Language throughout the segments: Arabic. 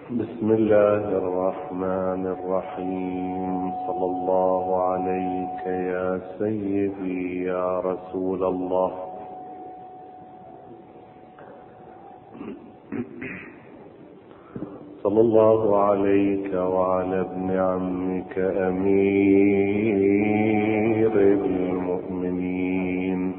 بسم الله الرحمن الرحيم. صلى الله عليك يا سيدي يا رسول الله. صلى الله عليك وعلى ابن عمك أمير المؤمنين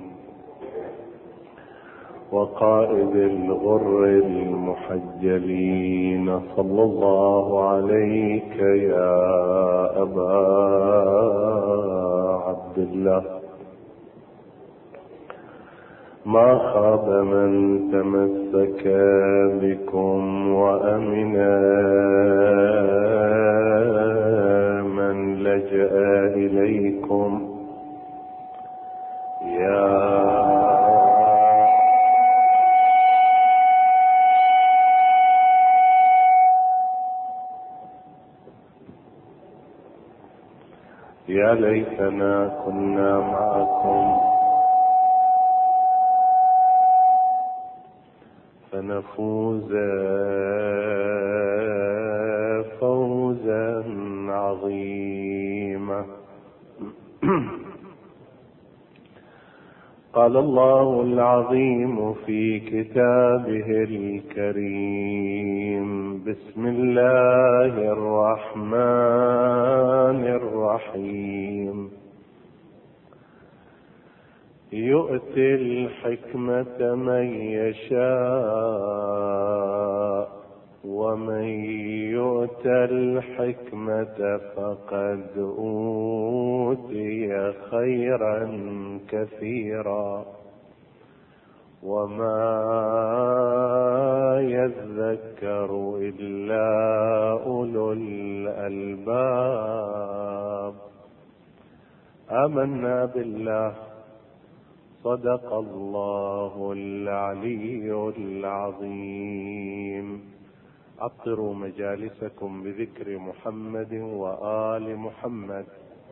وقائد الغر المحجلين. صلى الله عليك يا أبا عبد الله. ما خاب من تمسك بكم وأمنا من لجأ إليكم يا ليتنا كنا معكم فنفوز فوزا عظيما. قال الله العظيم في كتابه الكريم: بسم الله الرحمن الرحيم. يؤتي الحكمة من يشاء ومن يؤت الحكمة فقد أوتي خيرا كثيرا وما يذكر إلا أولو الألباب. آمنا بالله. صدق الله العلي العظيم. عطروا مجالسكم بذكر محمد وآل محمد.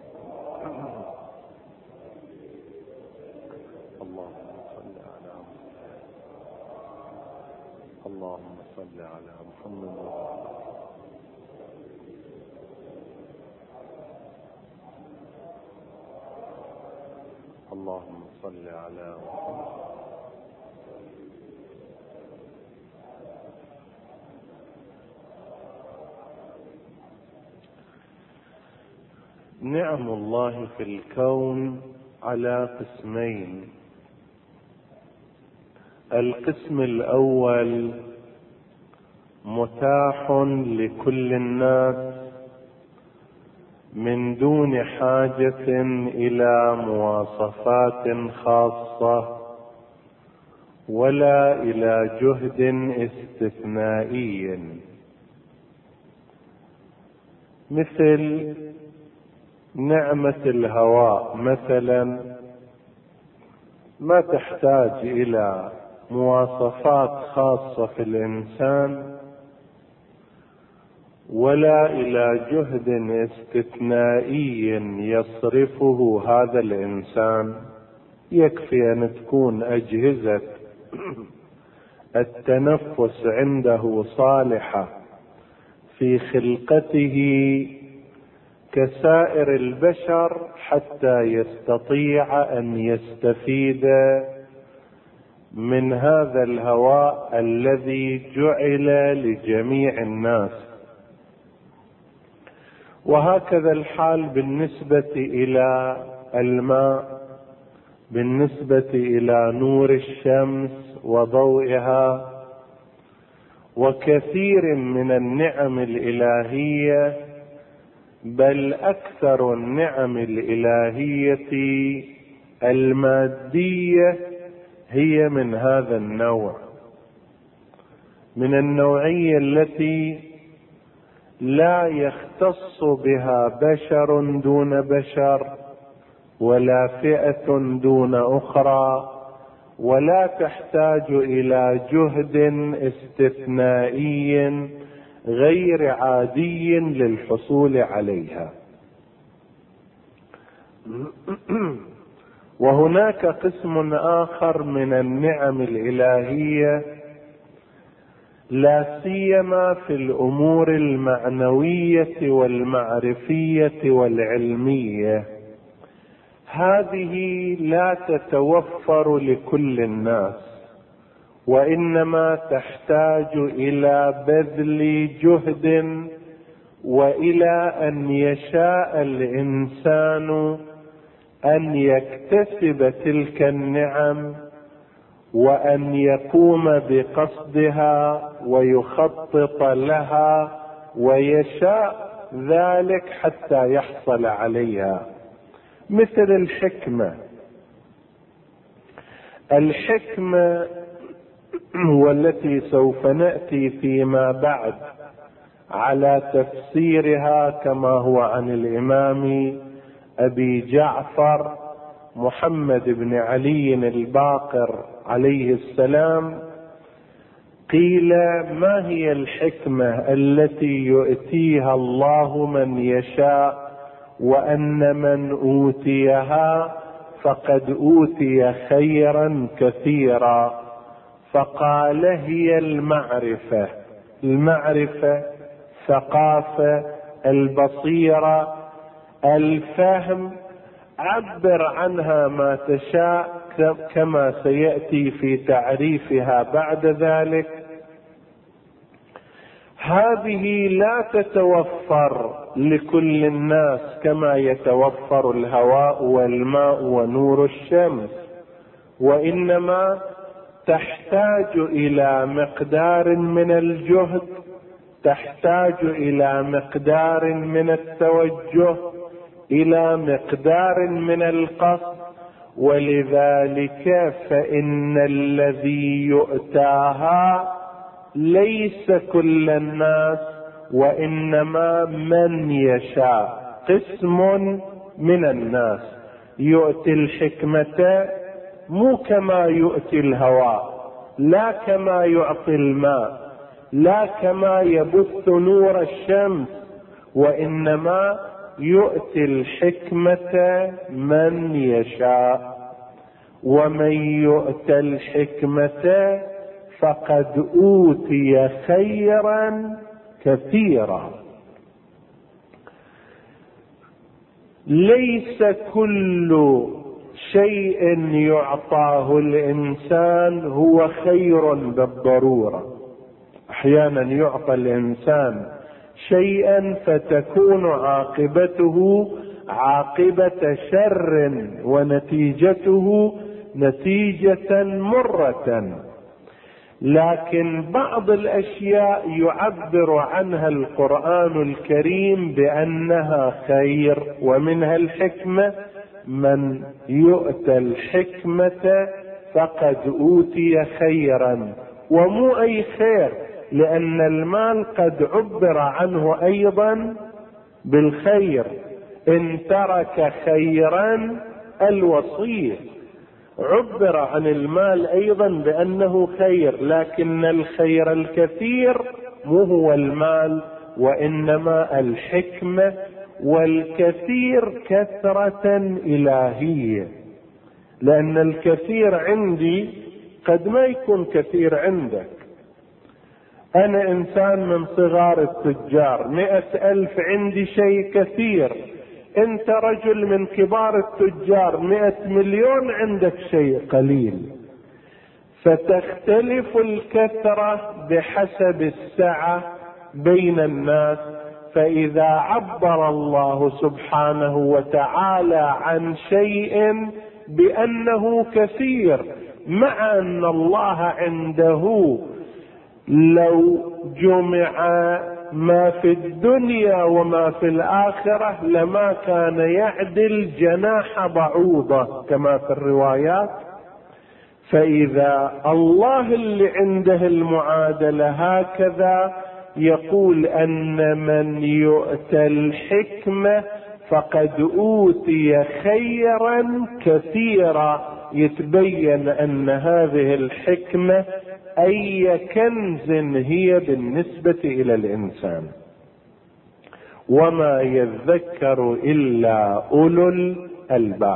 اللهم صل على محمد اللهم صل على محمد. نعم الله في الكون على قسمين. القسم الأول متاح لكل الناس من دون حاجة إلى مواصفات خاصة ولا إلى جهد استثنائي، مثل نعمة الهواء مثلا ما تحتاج إلى مواصفات خاصة في الإنسان ولا إلى جهد استثنائي يصرفه هذا الإنسان. يكفي أن تكون أجهزة التنفس عنده صالحة في خلقته كسائر البشر حتى يستطيع أن يستفيد من هذا الهواء الذي جعل لجميع الناس. وهكذا الحال بالنسبة إلى الماء، بالنسبة إلى نور الشمس وضوئها، وكثير من النعم الإلهية، بل أكثر النعم الإلهية المادية هي من هذا النوع، من النوعية التي لا يختص بها بشر دون بشر ولا فئة دون أخرى، ولا تحتاج إلى جهد استثنائي غير عادي للحصول عليها. وهناك قسم آخر من النعم الإلهية لا سيما في الأمور المعنوية والمعرفية والعلمية. هذه لا تتوفر لكل الناس، وإنما تحتاج إلى بذل جهد، وإلى أن يشاء الإنسان أن يكتسب تلك النعم، وأن يقوم بقصدها ويخطط لها، ويشاء ذلك حتى يحصل عليها. مثل الحكمة والتي سوف نأتي فيما بعد على تفسيرها كما هو عن الإمام أبي جعفر محمد بن علي الباقر عليه السلام. قيل: ما هي الحكمة التي يؤتيها الله من يشاء، وأن من أوتيها فقد أوتي خيرا كثيرا؟ فقال: هي المعرفة، ثقافة، البصيرة، الفهم، عبر عنها ما تشاء كما سيأتي في تعريفها بعد ذلك. هذه لا تتوفر لكل الناس كما يتوفر الهواء والماء ونور الشمس، وإنما تحتاج إلى مقدار من الجهد، تحتاج إلى مقدار من التوجه، إلى مقدار من القصد. ولذلك فإن الذي يؤتاها ليس كل الناس، وإنما من يشاء، قسم من الناس. يؤتي الحكمة مو كما يؤتي الهواء، لا كما يعطي الماء، لا كما يبث نور الشمس، وإنما يؤتي الحكمة من يشاء. ومن يؤتى الحكمة فقد أوتي خيرا كثيرا. ليس كل شيء يعطاه الإنسان هو خير بالضرورة. أحيانا يعطى الإنسان شيئا فتكون عاقبته عاقبة شر، ونتيجته نتيجة مرة. لكن بعض الأشياء يعبر عنها القرآن الكريم بأنها خير، ومنها الحكمة: من يؤتى الحكمة فقد أوتي خيرا. ومو أي خير، لأن المال قد عبر عنه أيضا بالخير. إن ترك خيرا الوصية، عبر عن المال أيضا بأنه خير، لكن الخير الكثير مو هو المال، وإنما الحكمة. والكثير كثرة إلهية، لأن الكثير عندي قد ما يكون كثير عندك. أنا إنسان من صغار التجار، 100,000 عندي شيء كثير. أنت رجل من كبار التجار، 100 مليون عندك شيء قليل. فتختلف الكثرة بحسب السعة بين الناس. فإذا عبر الله سبحانه وتعالى عن شيء بأنه كثير، مع أن الله عنده لو جمع ما في الدنيا وما في الآخرة لما كان يعدل جناح بعوضة كما في الروايات. فإذا الله اللي عنده المعادلة هكذا يقول أن من يؤتى الحكمة فقد أوتي خيرا كثيرا، يتبين أن هذه الحكمة أي كنز هي بالنسبة إلى الإنسان. وما يذكر إلا أولو الألباب.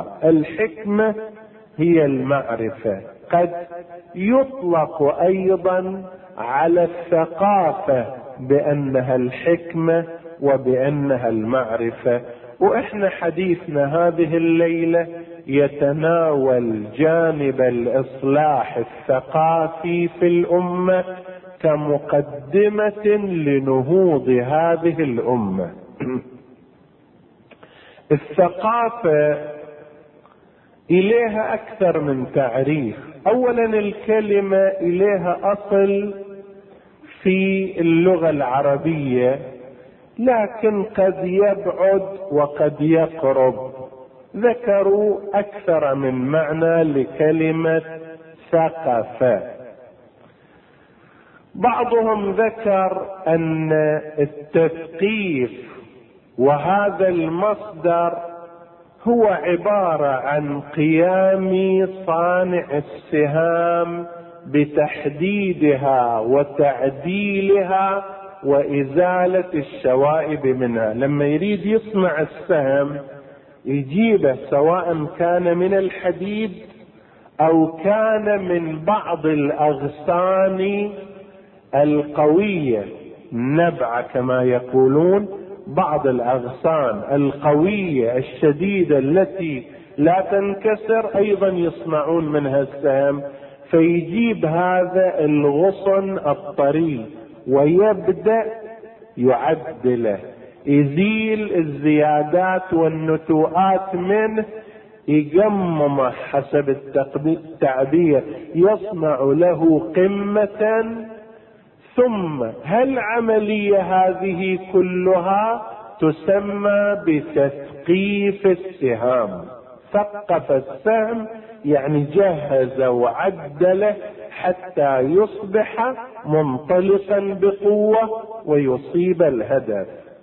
الحكمة هي المعرفة، قد يطلق أيضا على الثقافة بأنها الحكمة وبأنها المعرفة. وإحنا حديثنا هذه الليلة يتناول جانب الإصلاح الثقافي في الأمة كمقدمة لنهوض هذه الأمة. الثقافة إليها أكثر من تعريف. أولا الكلمة إليها أصل في اللغة العربية، لكن قد يبعد وقد يقرب. ذكروا أكثر من معنى لكلمة ثقافة. بعضهم ذكر أن التثقيف وهذا المصدر هو عبارة عن قيام صانع السهام بتحديدها وتعديلها وإزالة الشوائب منها. لما يريد يصنع السهم يجيبه سواء كان من الحديد أو كان من بعض الأغصان القوية، نبعة كما يقولون، بعض الأغصان القوية الشديدة التي لا تنكسر أيضا يصنعون منها السهم. فيجيب هذا الغصن الطري ويبدأ يعدله، يزيل الزيادات والنتوءات منه، يقممه حسب التعبير، يصنع له قمة. ثم هالعملية هذه كلها تسمى بتثقيف السهام. ثقف السهم يعني جهز وعدله حتى يصبح منطلقا بقوة ويصيب الهدف.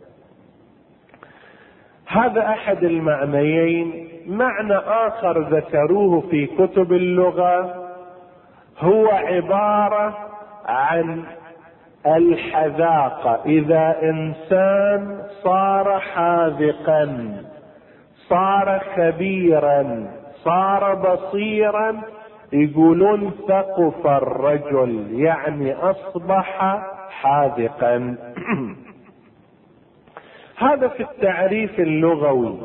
هذا أحد المعنيين. معنى آخر ذكروه في كتب اللغة هو عبارة عن الحذاقة. إذا إنسان صار حاذقا، صار خبيرا، صار بصيرا، يقولون ثقف الرجل، يعني أصبح حاذقا. هذا في التعريف اللغوي.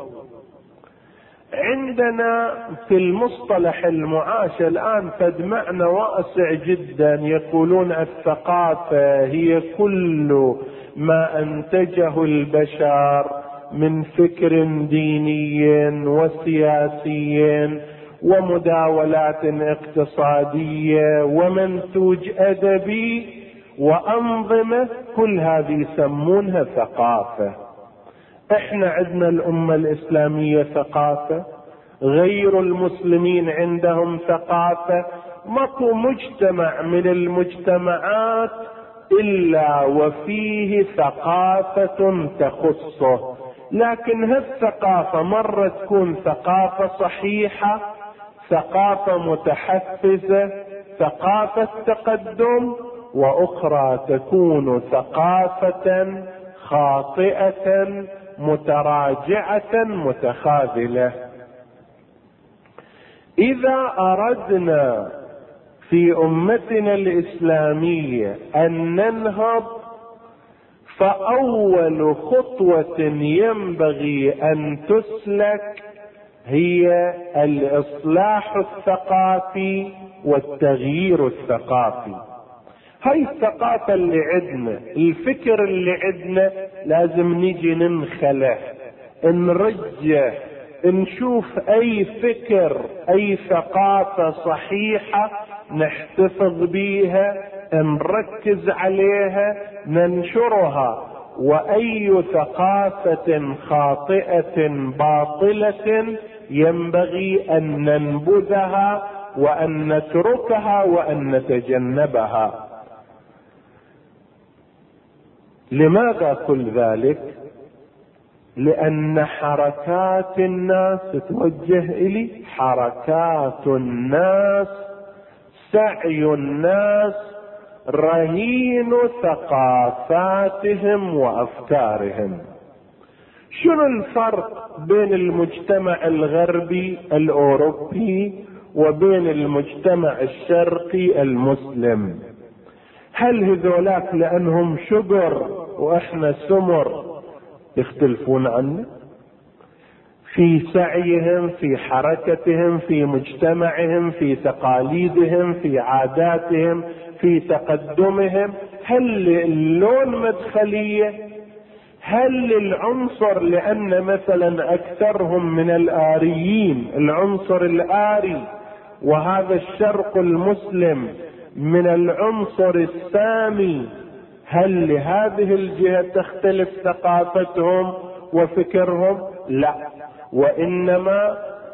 عندنا في المصطلح المعاش الآن فد معنى واسع جدا. يقولون الثقافة هي كل ما أنتجه البشر من فكر ديني وسياسي ومداولات اقتصادية ومنتوج أدبي وأنظمة، كل هذه يسمونها ثقافة. احنا عندنا الأمة الإسلامية ثقافة، غير المسلمين عندهم ثقافة. ماكو مجتمع من المجتمعات إلا وفيه ثقافة تخصه، لكن هالثقافة مرة تكون ثقافة صحيحة، ثقافة متحفزة، ثقافة تقدم، وأخرى تكون ثقافة خاطئة متراجعة متخاذلة. إذا أردنا في أمتنا الإسلامية أن ننهض، فأول خطوة ينبغي أن تسلك هي الإصلاح الثقافي والتغيير الثقافي. هاي الثقافة اللي عندنا، الفكر اللي عندنا، لازم نيجي ننخله، نرجه، نشوف أي فكر، أي ثقافة صحيحة نحتفظ بيها، نركز عليها، ننشرها، وأي ثقافة خاطئة باطلة ينبغي أن ننبذها وأن نتركها وأن نتجنبها. لماذا كل ذلك؟ لأن حركات الناس توجه إلي، حركات الناس، سعي الناس رهين ثقافاتهم وأفكارهم. شنو الفرق بين المجتمع الغربي الأوروبي وبين المجتمع الشرقي المسلم؟ هل هذولاك لأنهم شجر وإحنا سمر يختلفون عنا في سعيهم، في حركتهم، في مجتمعهم، في تقاليدهم، في عاداتهم، في تقدمهم؟ هل اللون مدخلية؟ هل العنصر لأن مثلا أكثرهم من الآريين، العنصر الآري وهذا الشرق المسلم من العنصر السامي، هل لهذه الجهة تختلف ثقافتهم وفكرهم؟ لا، وإنما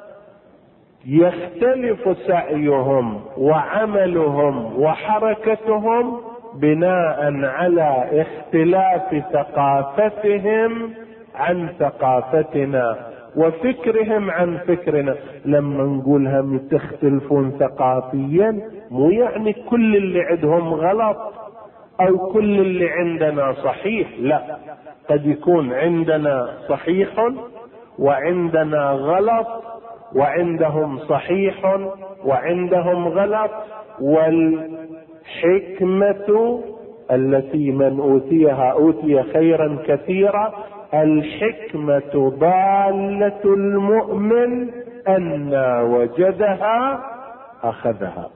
يختلف سعيهم وعملهم وحركتهم بناء على اختلاف ثقافتهم عن ثقافتنا وفكرهم عن فكرنا. لما نقول هم تختلفون ثقافيا مو يعني كل اللي عندهم غلط او كل اللي عندنا صحيح، لا، قد يكون عندنا صحيح وعندنا غلط وعندهم صحيح وعندهم غلط. والحكمة التي من أوتيها أوتي خيرا كثيرا، الحكمة ضالة المؤمن أن وجدها أخذها.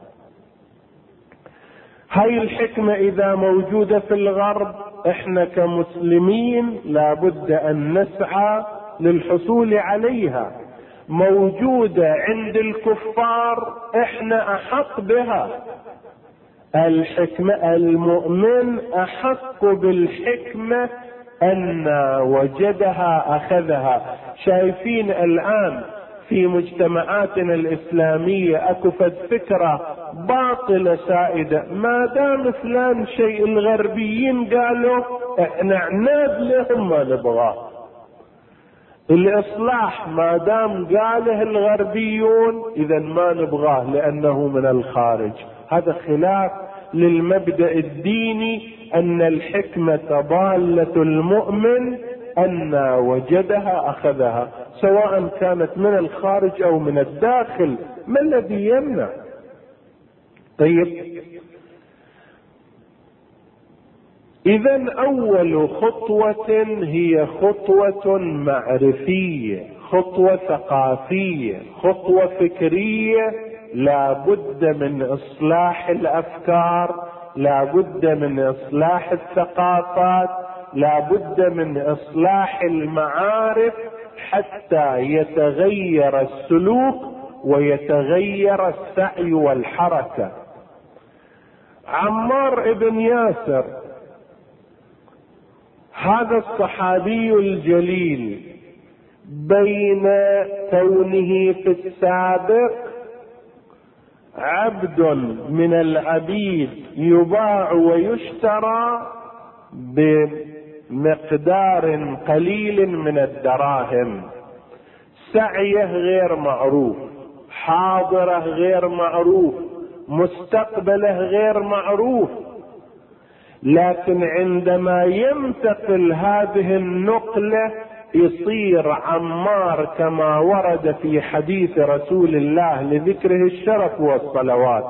هاي الحكمة إذا موجودة في الغرب إحنا كمسلمين لابد أن نسعى للحصول عليها. موجودة عند الكفار إحنا أحق بها. الحكمة، المؤمن أحق بالحكمة أن وجدها أخذها. شايفين الآن في مجتمعاتنا الإسلامية أكفت فكرة باطلة سائدة، ما دام فلان شيء الغربيين قالوا احنا عناد لهم ما نبغاه. الإصلاح ما دام قاله الغربيون إذا ما نبغاه لأنه من الخارج. هذا خلاف للمبدأ الديني أن الحكمة ضالة المؤمن أن وجدها أخذها، سواء كانت من الخارج أو من الداخل. ما الذي يمنع؟ طيب، إذن أول خطوة هي خطوة معرفية، خطوة ثقافية، خطوة فكرية. لا بد من إصلاح الأفكار، لا بد من إصلاح الثقافات، لا بد من إصلاح المعارف حتى يتغير السلوك ويتغير السعي والحركة. عمار بن ياسر هذا الصحابي الجليل بين كونه في السابق عبد من العبيد يباع ويشترى بمقدار قليل من الدراهم، سعيه غير معروف، حاضره غير معروف، مستقبله غير معروف. لكن عندما ينتقل هذه النقلة يصير عمار كما ورد في حديث رسول الله لذكره الشرف والصلوات،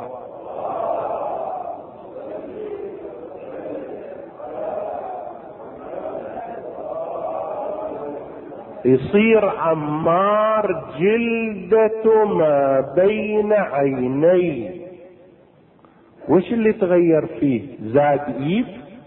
يصير عمار جلدة ما بين عينيه. وش اللي تغير فيه؟ زاد ايد،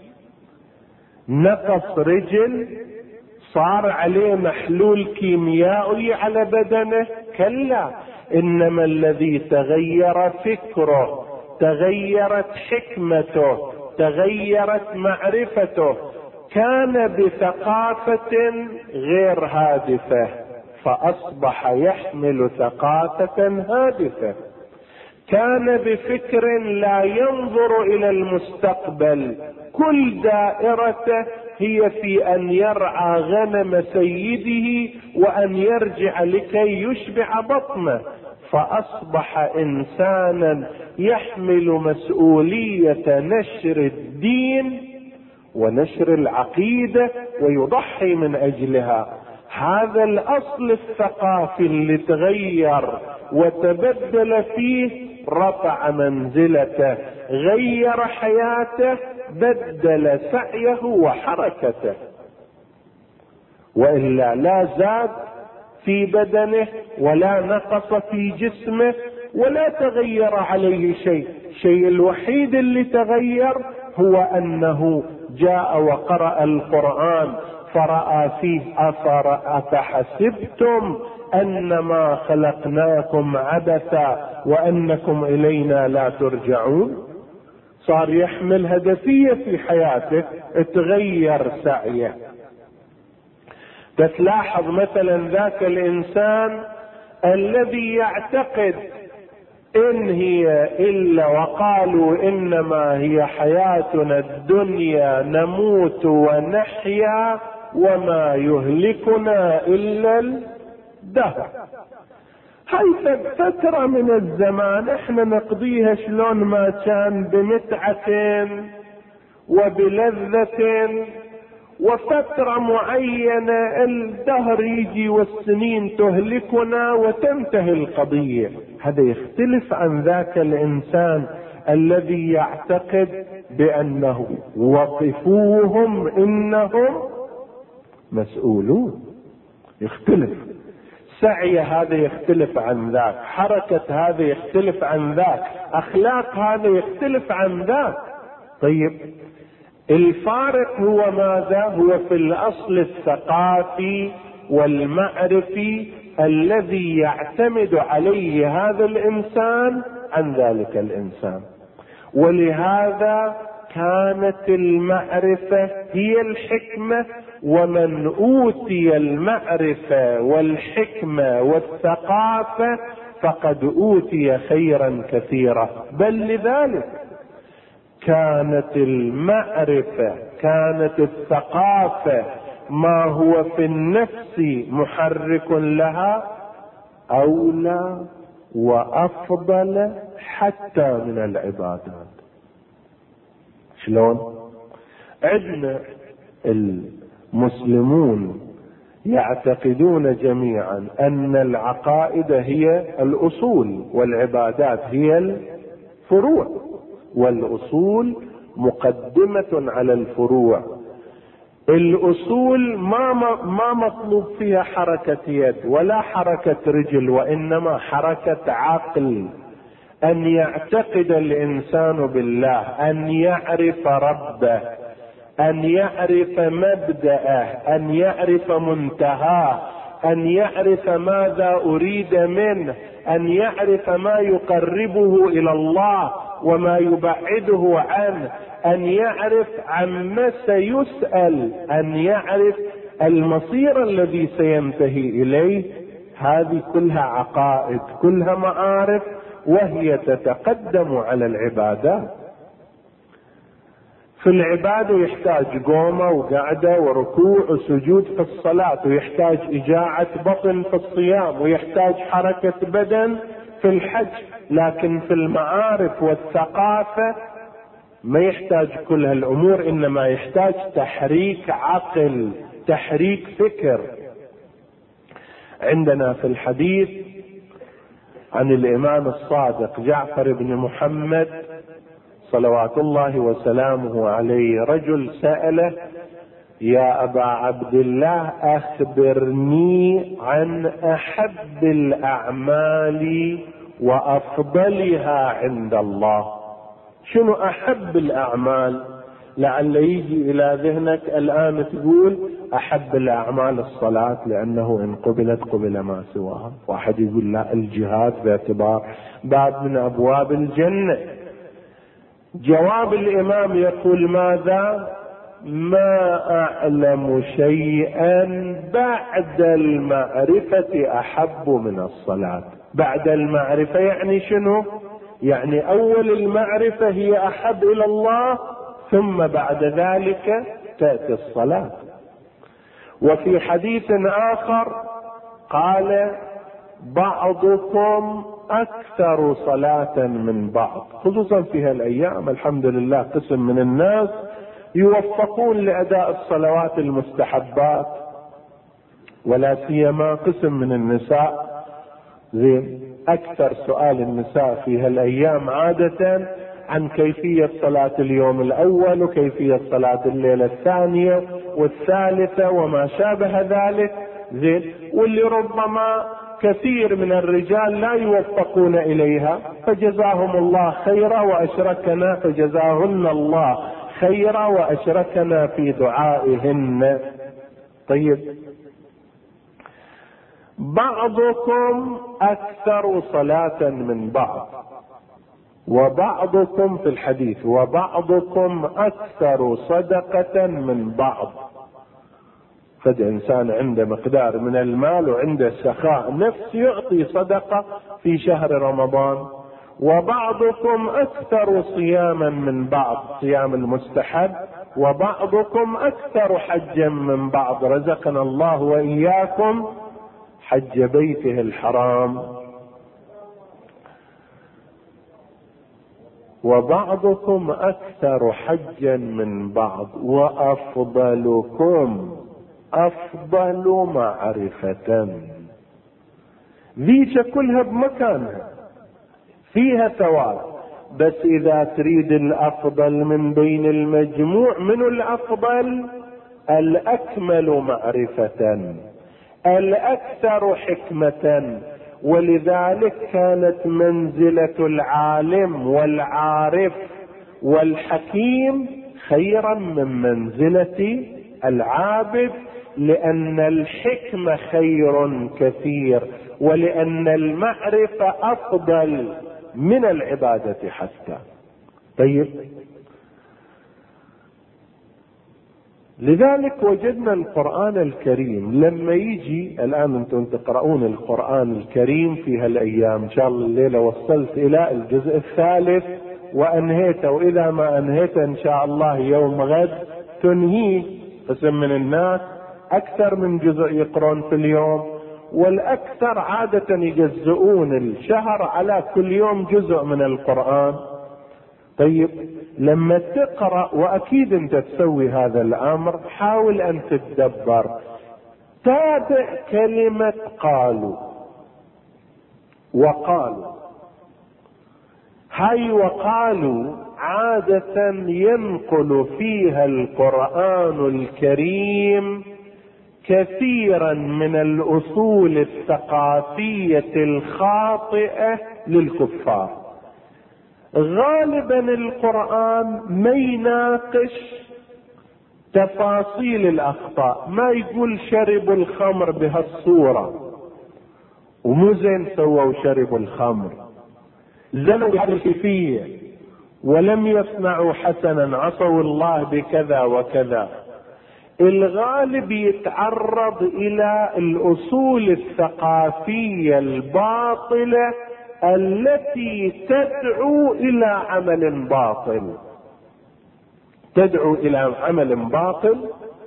نقص رجل، صار عليه محلول كيميائي على بدنه؟ كلا، انما الذي تغير فكره، تغيرت حكمته، تغيرت معرفته. كان بثقافة غير هادفة فأصبح يحمل ثقافة هادفة. كان بفكر لا ينظر إلى المستقبل، كل دائرته هي في أن يرعى غنم سيده وأن يرجع لكي يشبع بطنه، فأصبح إنسانا يحمل مسؤولية نشر الدين ونشر العقيدة ويضحي من أجلها. هذا الأصل الثقافي اللي تغير وتبدل فيه رفع منزلته، غير حياته، بدل سعيه وحركته، وإلا لا زاد في بدنه ولا نقص في جسمه ولا تغير عليه شيء. الشيء الوحيد اللي تغير هو أنه جاء وقرأ القرآن فرأى فيه أفحسبتم أنما خلقناكم عبثا وأنكم إلينا لا ترجعون. صار يحمل هدفية في حياته، تغير سعيه. تلاحظ مثلا ذاك الإنسان الذي يعتقد إن هي إلا وقالوا إنما هي حياتنا الدنيا نموت ونحيا وما يهلكنا إلا الدهر. هاي فترة من الزمان احنا نقضيها شلون ما كان، بمتعة وبلذة، وفترة معينة الدهر يجي والسنين تهلكنا وتنتهي القضية. هذا يختلف عن ذاك الإنسان الذي يعتقد بأنه وقفوهم إنهم مسؤولون. يختلف سعي هذا، يختلف عن ذاك، حركة هذا يختلف عن ذاك، أخلاق هذا يختلف عن ذاك. طيب الفارق هو ماذا؟ هو في الأصل الثقافي والمعرفي الذي يعتمد عليه هذا الإنسان عن ذلك الإنسان. ولهذا كانت المعرفة هي الحكمة، ومن أوتي المعرفة والحكمة والثقافة فقد أوتي خيرا كثيرا. بل لذلك كانت المعرفة، كانت الثقافة ما هو في النفس محرك لها أولى وأفضل حتى من العبادات. شلون؟ عندنا المسلمون يعتقدون جميعا أن العقائد هي الأصول والعبادات هي الفروع، والأصول مقدمة على الفروع. الأصول ما مطلوب فيها حركة يد ولا حركة رجل، وإنما حركة عقل. أن يعتقد الإنسان بالله، أن يعرف ربه، أن يعرف مبدأه، أن يعرف منتهاه، أن يعرف ماذا أريد منه، أن يعرف ما يقربه إلى الله وما يبعده عنه، أن يعرف عما سيسأل، أن يعرف المصير الذي سينتهي إليه. هذه كلها عقائد، كلها معارف، وهي تتقدم على العبادات. في العبادة يحتاج قومة وقعدة وركوع وسجود في الصلاة، ويحتاج إجاعة بطن في الصيام، ويحتاج حركة بدن في الحج. لكن في المعارف والثقافة ما يحتاج كل هالأمور، إنما يحتاج تحريك عقل، تحريك فكر. عندنا في الحديث عن الإمام الصادق جعفر بن محمد صلوات الله وسلامه عليه، رجل سأله: يا أبا عبد الله أخبرني عن أحب الأعمال وأفضلها عند الله. شنو أحب الأعمال؟ لعل يجي إلى ذهنك الآن تقول أحب الأعمال الصلاة لأنه إن قبلت قبل ما سواها. واحد يقول لا، الجهاد باعتبار باب من أبواب الجنة. جواب الإمام يقول ماذا؟ ما أعلم شيئا بعد المعرفة أحب من الصلاة. بعد المعرفة يعني شنو؟ يعني أول المعرفة هي أحب إلى الله، ثم بعد ذلك تأتي الصلاة. وفي حديث آخر قال: بعضكم أكثر صلاة من بعض. خصوصا في هالأيام الحمد لله قسم من الناس يوفقون لأداء الصلوات المستحبات، ولا سيما قسم من النساء. زين، اكثر سؤال النساء في هالايام عادة عن كيفية صلاة اليوم الاول وكيفية صلاة الليلة الثانية والثالثة وما شابه ذلك، زين، واللي ربما كثير من الرجال لا يوفقون اليها، فجزاهم الله خيرا واشركنا، فجزاهن الله خيرا واشركنا في دعائهن. طيب، بعضكم اكثر صلاة من بعض، وبعضكم في الحديث وبعضكم اكثر صدقة من بعض. فده انسان عنده مقدار من المال وعنده سخاء نفس يعطي صدقة في شهر رمضان. وبعضكم اكثر صياما من بعض، صيام المستحب، وبعضكم اكثر حجا من بعض، رزقنا الله واياكم حج بيته الحرام. وبعضكم اكثر حجا من بعض، وافضلكم افضل معرفة. ذيك كلها بمكانها فيها ثواب، بس اذا تريد الافضل من بين المجموع، من الافضل؟ الاكمل معرفة، الاكثر حكمة. ولذلك كانت منزلة العالم والعارف والحكيم خيرا من منزلة العابد، لان الحكمة خير كثير، ولان المعرفة افضل من العبادة حتى. طيب، لذلك وجدنا القرآن الكريم لما يجي الآن أنتم تقرؤون القرآن الكريم في هالأيام، إن شاء الله الليلة وصلت إلى الجزء الثالث وأنهيته، وإذا ما أنهيته إن شاء الله يوم غد تنهيه. قسم من الناس أكثر من جزء يقرون في اليوم، والأكثر عادة يجزئون الشهر على كل يوم جزء من القرآن. طيب، لما تقرأ، وأكيد أنت تسوي هذا الأمر، حاول أن تتدبر، تابع كلمة قالوا وقالوا. هاي وقالوا عادة ينقل فيها القرآن الكريم كثيرا من الأصول الثقافية الخاطئة للكفار. غالبا القرآن ما يناقش تفاصيل الأخطاء، ما يقول شربوا الخمر بهالصورة ومو زين سووا شربوا الخمر، زنوا بحرفية ولم يصنعوا حسنا، عصوا الله بكذا وكذا. الغالب يتعرض إلى الأصول الثقافية الباطلة التي تدعو إلى عمل باطل، تدعو إلى عمل باطل،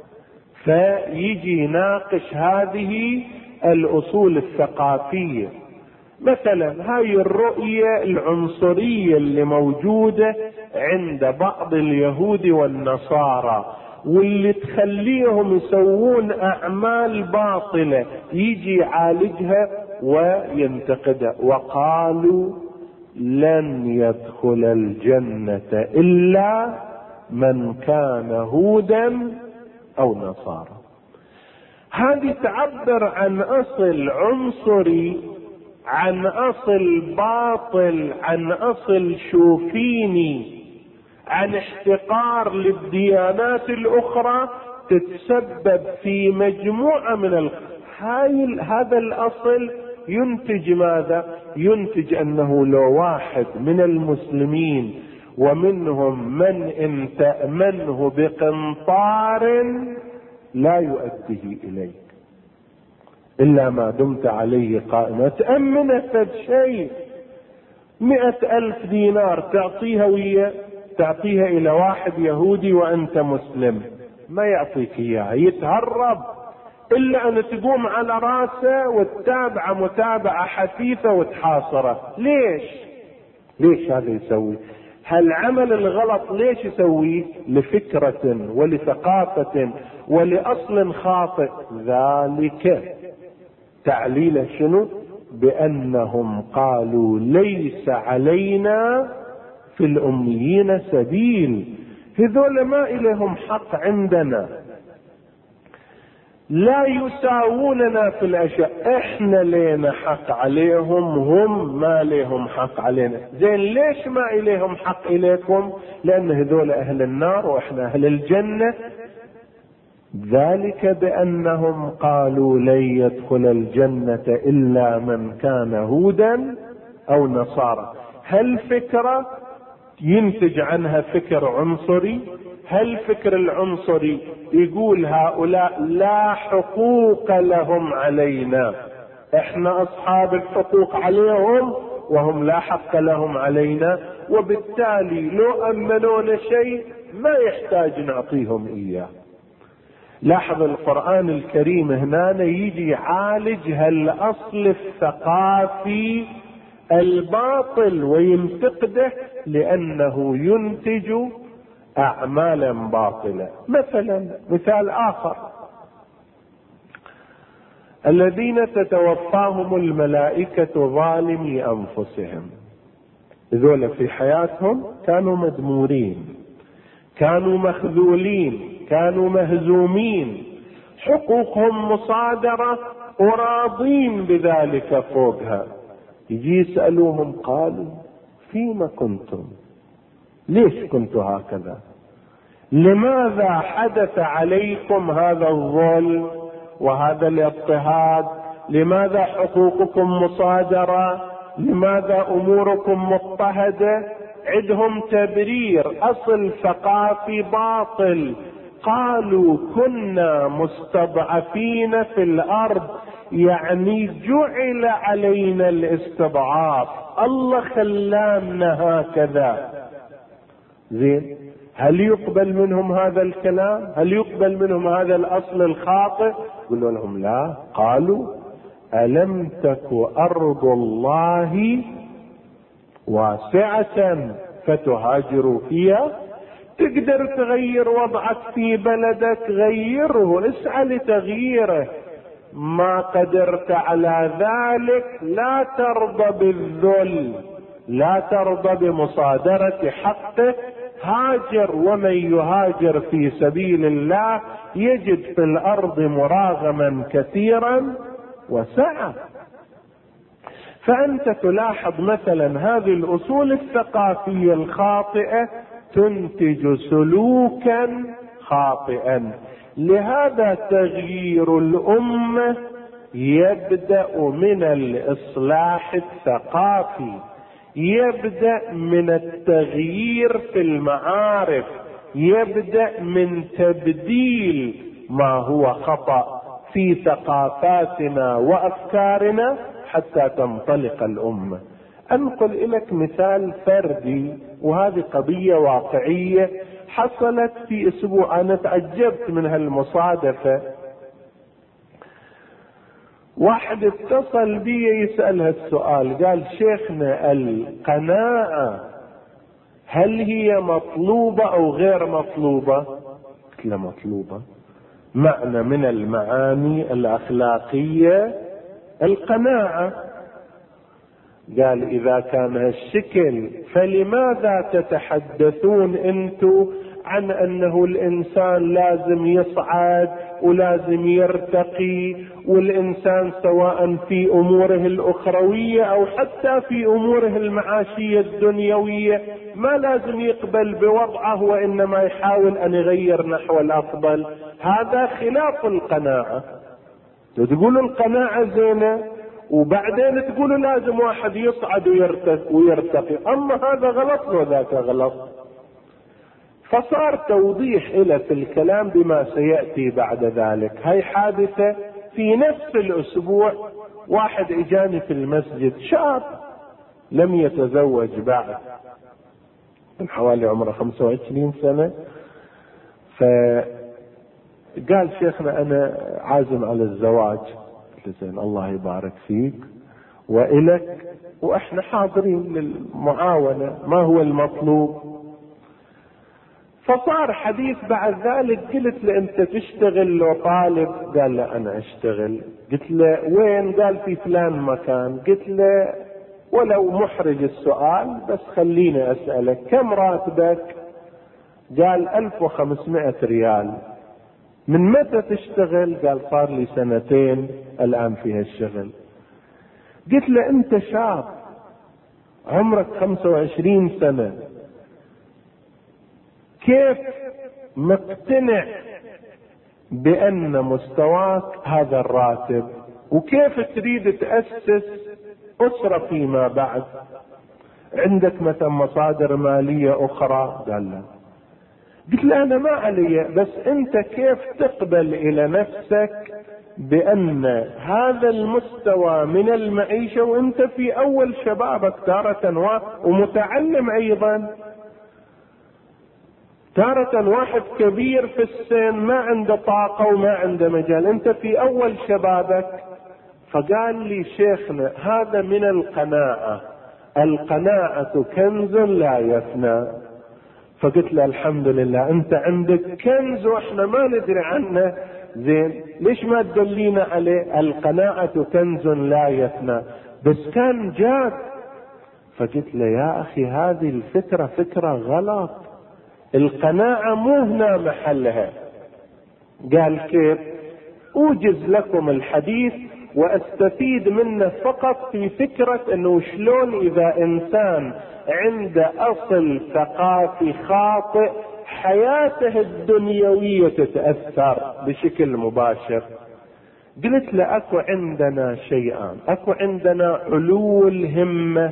فيجي يناقش هذه الأصول الثقافية. مثلا هاي الرؤية العنصرية اللي موجودة عند بعض اليهود والنصارى، واللي تخليهم يسوون أعمال باطلة، يجي يعالجها وينتقدها. وقالوا لن يدخل الجنة إلا من كان هودا أو نصارى. هذه تعبر عن أصل عنصري، عن أصل باطل، عن أصل شوفيني، عن احتقار للديانات الأخرى، تتسبب في مجموعة من هذا الأصل ينتج ماذا؟ ينتج أنه لو واحد من المسلمين ومنهم من إن تأمنه بقنطار لا يؤديه إليك إلا ما دمت عليه قائما. تأمنه فد شيء، 100,000 دينار تعطيها إلى واحد يهودي وأنت مسلم، ما يعطيك إياها، يتهرب، إلا أن تقوم على راسه وتتابع متابعة حثيثة وتحاصره. ليش هذا يسوي؟ هالعمل الغلط ليش يسويه؟ لفكرة ولثقافة ولأصل خاطئ. ذلك تعليله شنو؟ بأنهم قالوا ليس علينا في الأميين سبيل. هذول ما إليهم حق عندنا، لا يساووننا في الأشياء، إحنا لينا حق عليهم، هم ما ليهم حق علينا. زين ليش ما إليهم حق إليكم؟ لأن هذول أهل النار وإحنا أهل الجنة. ذلك بأنهم قالوا لن يدخل الجنة إلا من كان هودا أو نصارى. هل فكرة ينتج عنها فكر عنصري؟ هل فكر العنصري يقول هؤلاء لا حقوق لهم علينا، احنا اصحاب الحقوق عليهم وهم لا حق لهم علينا، وبالتالي لو امنونا شيء ما يحتاج نعطيهم اياه. لاحظ القرآن الكريم هنا يجي يعالج هالاصل الثقافي الباطل وينتقده لانه ينتج اعمالا باطلة. مثلا مثال اخر، الذين تتوفاهم الملائكة ظالمي انفسهم، ذولا في حياتهم كانوا مدمورين، كانوا مخذولين، كانوا مهزومين، حقوقهم مصادرة وراضين بذلك فوقها. يجي يسألوهم قالوا فيما كنتم؟ ليش كنتوا هكذا؟ لماذا حدث عليكم هذا الظلم وهذا الاضطهاد؟ لماذا حقوقكم مصادرة؟ لماذا اموركم مضطهدة؟ عندهم تبرير، اصل ثقافي باطل. قالوا كنا مستضعفين في الارض، يعني جعل علينا الاستضعاف، الله خلانا هكذا. زين، هل يقبل منهم هذا الكلام؟ هل يقبل منهم هذا الاصل الخاطئ؟ قلوا لهم لا. قالوا ألم تك أرض الله واسعة فتهاجروا فيها؟ تقدر تغير وضعك في بلدك، غيره، اسعى لتغييره. ما قدرت على ذلك لا ترضى بالذل، لا ترضى بمصادرة حقك، هاجر. ومن يهاجر في سبيل الله يجد في الأرض مراغما كثيرا وسعة. فأنت تلاحظ مثلا هذه الأصول الثقافية الخاطئة تنتج سلوكا خاطئا. لهذا تغيير الأمة يبدأ من الإصلاح الثقافي، يبدأ من التغيير في المعارف، يبدأ من تبديل ما هو خطأ في ثقافاتنا وأفكارنا حتى تنطلق الأمة. أنقل لك مثال فردي، وهذه قضية واقعية حصلت في أسبوع. أنا تعجبت من هالمصادفة. واحد اتصل بي يسأل هالسؤال، قال شيخنا القناعة هل هي مطلوبة أو غير مطلوبة؟ قلت له مطلوبة، معنى من المعاني الأخلاقية القناعة. قال إذا كان هالشكل فلماذا تتحدثون أنتم عن أنه الإنسان لازم يصعد ولازم يرتقي، والإنسان سواء في أموره الأخروية أو حتى في أموره المعاشية الدنيوية ما لازم يقبل بوضعه وإنما يحاول أن يغير نحو الأفضل؟ هذا خلاف القناعة. تقولوا القناعة زينة وبعدين تقولوا لازم واحد يصعد ويرتقي، أما هذا غلط وذاك غلط. فصار توضيح له في الكلام بما سيأتي بعد ذلك. هاي حادثة في نفس الأسبوع. واحد اجاني في المسجد، شاب لم يتزوج بعد، من حوالي عمره 25 سنة، فقال شيخنا أنا عازم على الزواج. قلت له زين، الله يبارك فيك وإلك، وإحنا حاضرين للمعاونة، ما هو المطلوب؟ فصار حديث بعد ذلك. قلت له انت تشتغل لو طالب؟ قال له انا اشتغل. قلت له وين؟ قال في فلان مكان. قلت له ولو محرج السؤال بس خليني اسألك كم راتبك؟ قال 1500 ريال. من متى تشتغل؟ قال صار لي 2 الان في هالشغل. قلت له انت شاب عمرك 25 سنة، كيف مقتنع بان مستواك هذا الراتب؟ وكيف تريد تأسس أسرة فيما بعد؟ عندك مثلا مصادر مالية أخرى؟ قال لا. قلت له أنا ما علي، بس أنت كيف تقبل إلى نفسك بأن هذا المستوى من المعيشة وأنت في أول شبابك تارة ومتعلم أيضا، تارة واحد كبير في السن ما عنده طاقة وما عنده مجال، أنت في أول شبابك. فقال لي شيخنا هذا من القناعة، القناعة كنز لا يفنى. فقلت له الحمد لله انت عندك كنز واحنا ما ندري عنه، زين ليش ما تدلينا عليه؟ القناعة كنز لا يفنى. بس كان جاد. فقلت له يا اخي هذه الفكرة فكرة غلط، القناعة مو هنا محلها. قال كيف؟ اوجز لكم الحديث واستفيد منه فقط في فكرة انه شلون اذا انسان عنده اصل ثقافي خاطئ حياته الدنيوية تتأثر بشكل مباشر. قلت له اكو عندنا شيئان، اكو عندنا علو الهمة،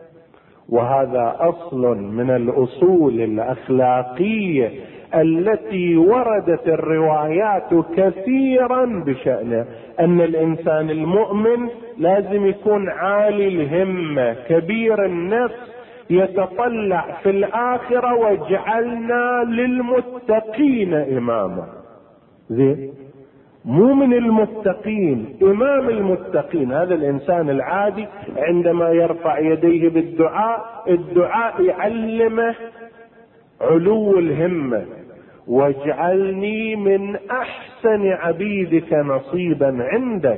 وهذا اصل من الاصول الاخلاقية التي وردت الروايات كثيرا بشأنه، ان الانسان المؤمن لازم يكون عالي الهمة كبير النفس، يتطلع في الاخرة واجعلنا للمتقين اماما. زين مو من المتقين، امام المتقين. هذا الانسان العادي عندما يرفع يديه بالدعاء، الدعاء يعلمه علو الهمة، واجعلني من احسن عبيدك نصيبا عندك،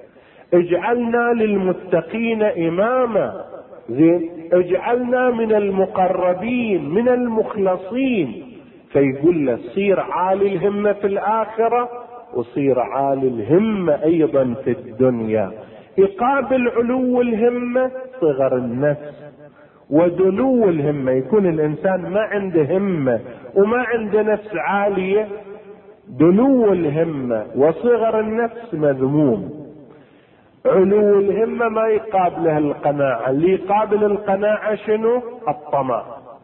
اجعلنا للمتقين اماما. زين اجعلنا من المقربين من المخلصين. فيقول له صير عالي الهمة في الاخرة وصير عالي الهمة ايضا في الدنيا. يقابل علو الهمة صغر النفس ودنو الهمة، يكون الانسان ما عنده همة وما عنده نفس عالية، دنو الهمة وصغر النفس مذموم. علو الهمة ما يقابله القناعة، اللي يقابل القناعة شنو؟ الطمع.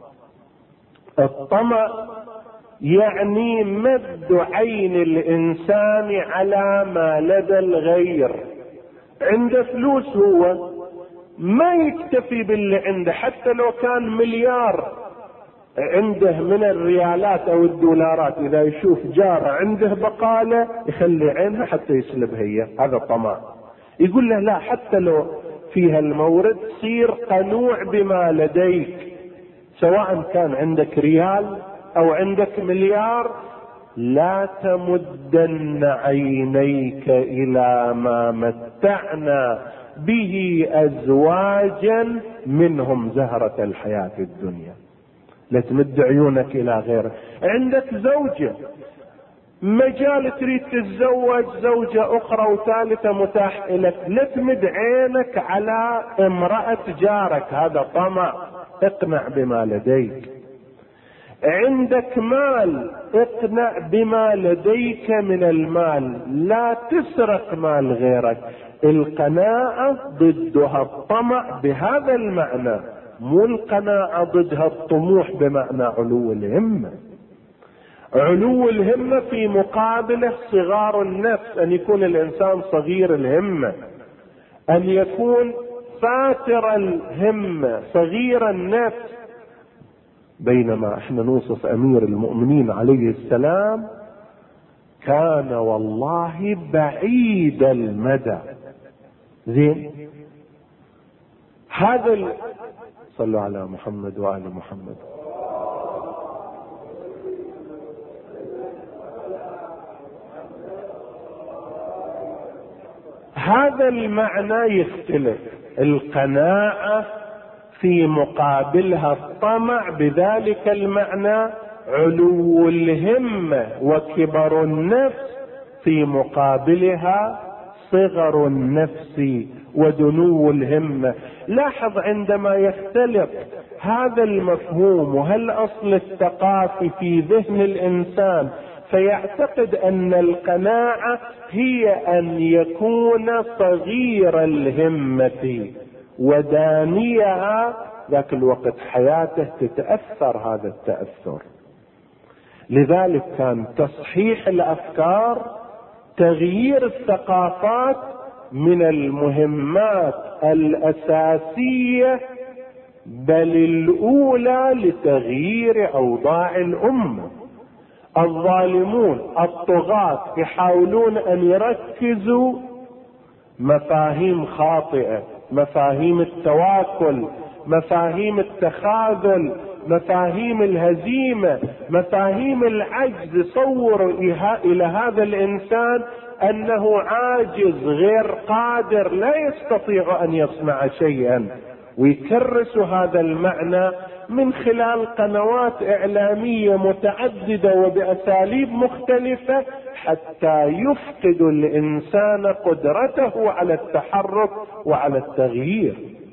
الطمع يعني مد عين الانسان على ما لدى الغير. عنده فلوس هو ما يكتفي باللي عنده، حتى لو كان مليار عنده من الريالات او الدولارات، اذا يشوف جاره عنده بقالة يخلي عينها حتى يسلبها هي، هذا طمع. يقول له لا، حتى لو فيها المورد صير قنوع بما لديك، سواء كان عندك ريال او عندك مليار، لا تمدن عينيك الى ما متعنا به ازواجا منهم زهرة الحياة الدنيا. لا تمد عيونك الى غيره. عندك زوجة مجال تريد تتزوج زوجة اخرى وثالثة متاح لك، لا تمد عينك على امرأة جارك، هذا طمع. اقنع بما لديك. عندك مال، اقنع بما لديك من المال، لا تسرق مال غيرك. القناعة ضدها الطمع بهذا المعنى، مو القناعة ضدها الطموح بمعنى علو الهمة. علو الهمة في مقابله صغار النفس، ان يكون الانسان صغير الهمة، ان يكون فاتر الهمة صغير النفس. بينما احنا نوصف امير المؤمنين عليه السلام كان والله بعيد المدى. زين صلوا على محمد وآل محمد. هذا المعنى يختلف. القناعة في مقابلها الطمع، بذلك المعنى علو الهمة وكبر النفس، في مقابلها صغر النفس ودنو الهمة. لاحظ عندما يختلف هذا المفهوم وهالأصل الثقافي في ذهن الإنسان، فيعتقد أن القناعة هي أن يكون صغير الهمة ودانيها، ذاك الوقت حياته تتأثر هذا التأثر. لذلك كان تصحيح الأفكار، تغيير الثقافات من المهمات الأساسية، بل الأولى لتغيير أوضاع الأمة. الظالمون الطغاة يحاولون أن يركزوا مفاهيم خاطئة، مفاهيم التواكل، مفاهيم التخاذل، مفاهيم الهزيمة، مفاهيم العجز. صوروا إلى هذا الإنسان أنه عاجز غير قادر، لا يستطيع أن يصنع شيئا، ويكرسوا هذا المعنى من خلال قنوات إعلامية متعددة وبأساليب مختلفة، حتى يفقد الإنسان قدرته على التحرك وعلى التغيير.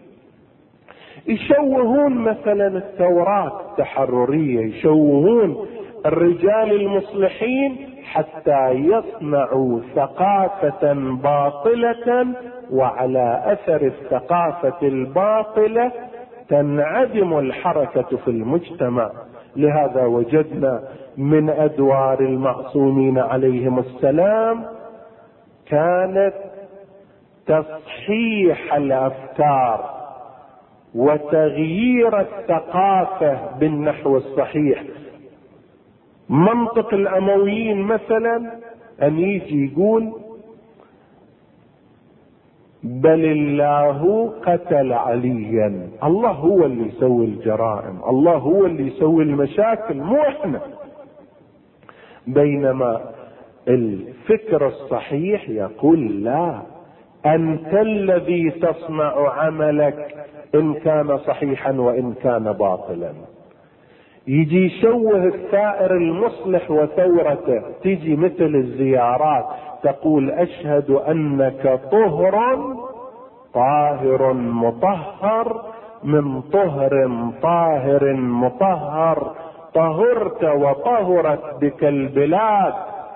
يشوهون مثلا الثورات التحررية، يشوهون الرجال المصلحين حتى يصنعوا ثقافة باطلة، وعلى أثر الثقافة الباطلة تنعدم الحركة في المجتمع. لهذا وجدنا من أدوار المعصومين عليهم السلام كانت تصحيح الأفكار وتغيير الثقافة بالنحو الصحيح. منطق الأمويين مثلا أن يجي يقول بل الله قتل عليا، الله هو اللي يسوي الجرائم، الله هو اللي يسوي المشاكل، مو احنا. بينما الفكر الصحيح يقول لا، أنت الذي تصنع عملك إن كان صحيحا وإن كان باطلا. يجي يشوه الثائر المصلح وثورته، تيجي مثل الزيارات تقول أشهد أنك طهر طاهر مطهر من طهر طاهر مطهر، طهرت وطهرت بك البلاد.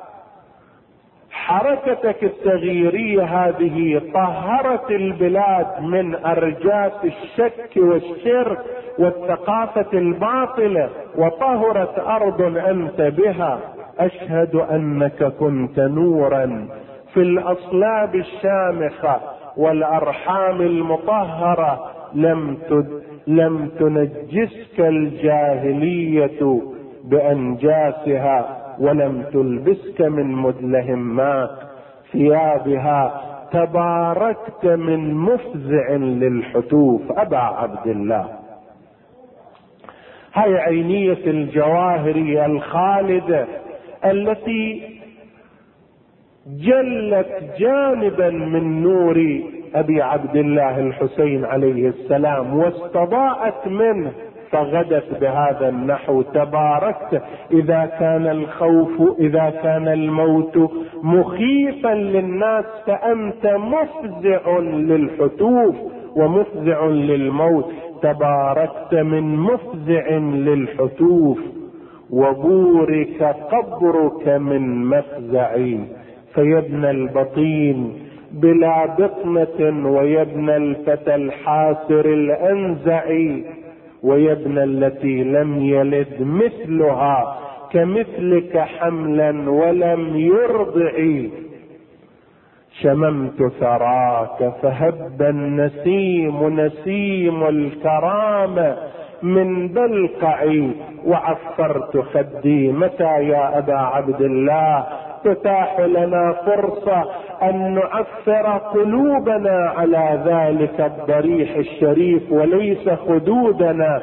حركتك التغييرية هذه طهرت البلاد من أرجاس الشك والشرك والثقافة الباطلة، وطهرت أرض أنت بها. أشهد أنك كنت نورا في الأصلاب الشامخة والأرحام المطهرة، لم تنجسك الجاهلية بأنجاسها، ولم تلبسك من مدلهمات ثيابها، تباركت من مفزع للحتوف. أبا عبد الله، هاي عينية الجواهرية الخالدة التي جلت جانبا من نور أبي عبد الله الحسين عليه السلام واستضاءت منه، فغدت بهذا النحو: تباركت إذا كان الموت مخيفا للناس فأنت مفزع للحتوف ومفزع للموت. تباركت من مفزع للحتوف، وبورك قبرك من مفزعي. فيا ابن البطين بلا بطنة، ويا ابن الفتى الحاسر الأنزعي، ويا ابن التي لم يلد مثلها كمثلك حملا ولم يرضعي. شممت ثراك فهب النسيم نسيم الكرامة من بلقعي، وعفرت خدي. متى يا أبا عبد الله تتاح لنا فرصة أن نعفر قلوبنا على ذلك الضريح الشريف وليس خدودنا؟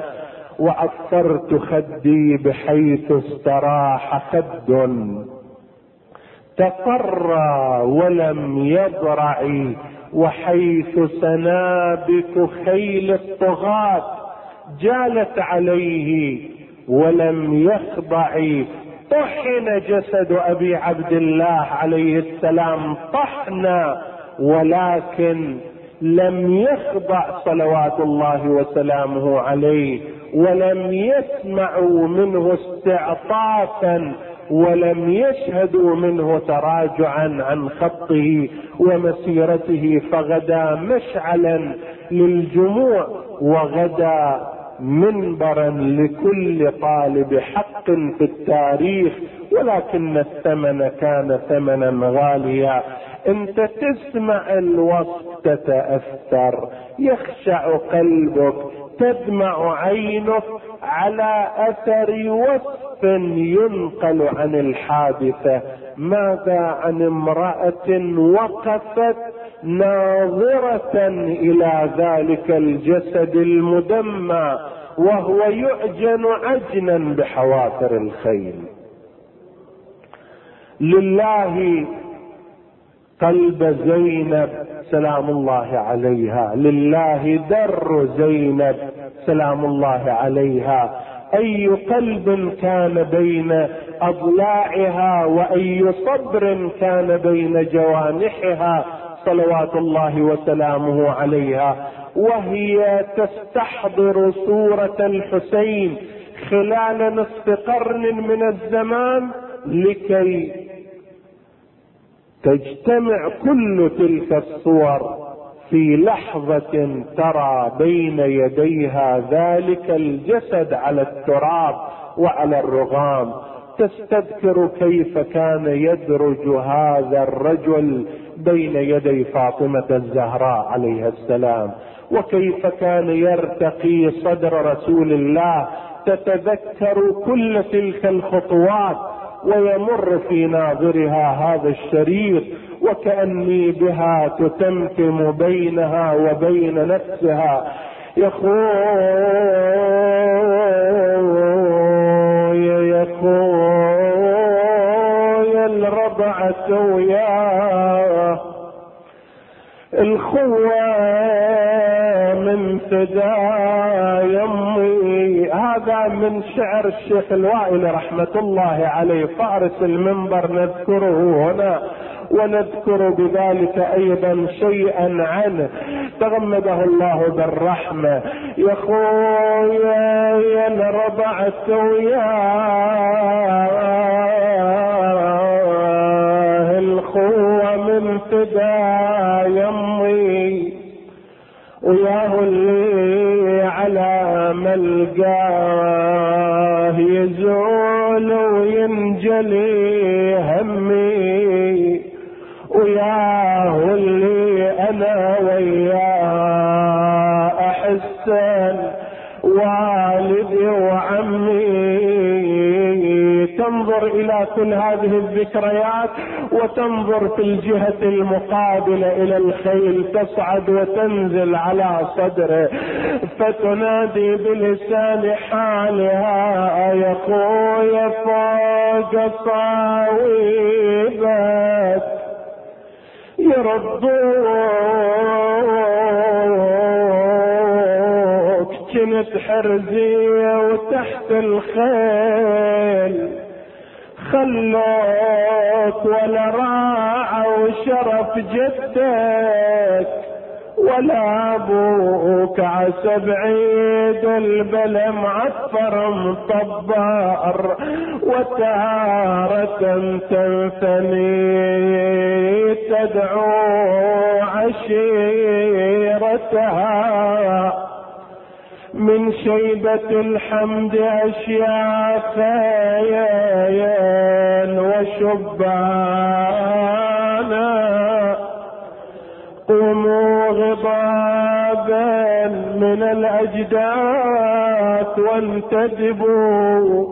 وعفرت خدي بحيث استراح خد تقرى ولم يضرع، وحيث سنابك خيل الطغاة جالت عليه ولم يخضع. طحن جسد ابي عبد الله عليه السلام طحنا، ولكن لم يخضع صلوات الله وسلامه عليه، ولم يسمعوا منه استعطافا، ولم يشهدوا منه تراجعا عن خطه ومسيرته، فغدا مشعلا للجموع، وغدا منبرا لكل طالب حق في التاريخ. ولكن الثمن كان ثمنا غاليا. انت تسمع الوصف تتأثر، يخشع قلبك، تدمع عينك على اثر وصف ينقل عن الحادثة. ماذا عن امرأة وقفت ناظرة الى ذلك الجسد المدمى وهو يعجن عجنا بحوافر الخيل؟ لله قلب زينب سلام الله عليها، لله در زينب سلام الله عليها. اي قلب كان بين اضلاعها، واي صبر كان بين جوانحها صلوات الله وسلامه عليها، وهي تستحضر صورة الحسين خلال نصف قرن من الزمان، لكي تجتمع كل تلك الصور في لحظة ترى بين يديها ذلك الجسد على التراب وعلى الرغام. تستذكر كيف كان يدرج هذا الرجل بين يدي فاطمة الزهراء عليها السلام، وكيف كان يرتقي صدر رسول الله. تتذكر كل تلك الخطوات، ويمر في ناظرها هذا الشريط، وكأني بها تتمتم بينها وبين نفسها. يا خويا الرضعة وياه الخوة من فدا يمي. هذا من شعر الشيخ الوائلي رحمة الله عليه، فارس المنبر نذكره هنا، ونذكر بذلك ايضا شيئا عنه تغمده الله بالرحمة. يا خويا الرضعت وياه الخوة من فدا يمي، وياه اللي على ملقاه يزول وينجلي همي، وياه اللي انا وياه احسن والدي وعمي. تنظر الى كل هذه الذكريات، وتنظر في الجهة المقابلة الى الخيل تصعد وتنزل على صدره، فتنادي بلسان حالها: يا خويا فوق صاويبك يرضوك، كنت حرزية وتحت الخيل خلوك، ولا راعوا شرف جدك ولا ابوك، عسى بعيد البلا معفر مطبر، وتارة تنثني تدعو عشيرتها. من شيبة الحمد أشياخين وشبانا، قوموا غضابا من الأجداث وانتدبوا.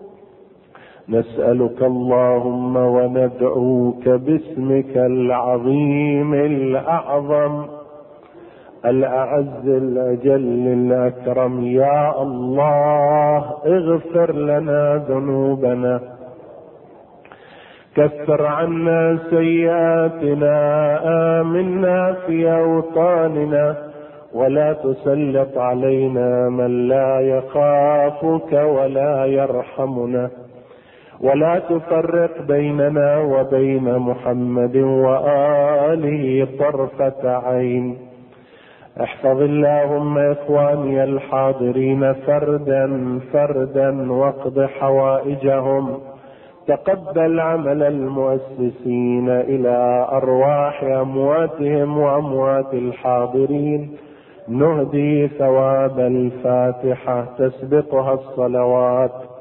نسألك اللهم وندعوك باسمك العظيم الأعظم الأعز الأجل الأكرم، يا الله اغفر لنا ذنوبنا كفر عنا سيئاتنا، آمنا في أوطاننا، ولا تسلط علينا من لا يخافك ولا يرحمنا، ولا تفرق بيننا وبين محمد وآله طرفة عين. احفظ اللهم إخواني الحاضرين فردا فردا، واقض حوائجهم. تقبل عمل المؤسسين إلى أرواح أمواتهم وأموات الحاضرين. نهدي ثواب الفاتحة تسبقها الصلوات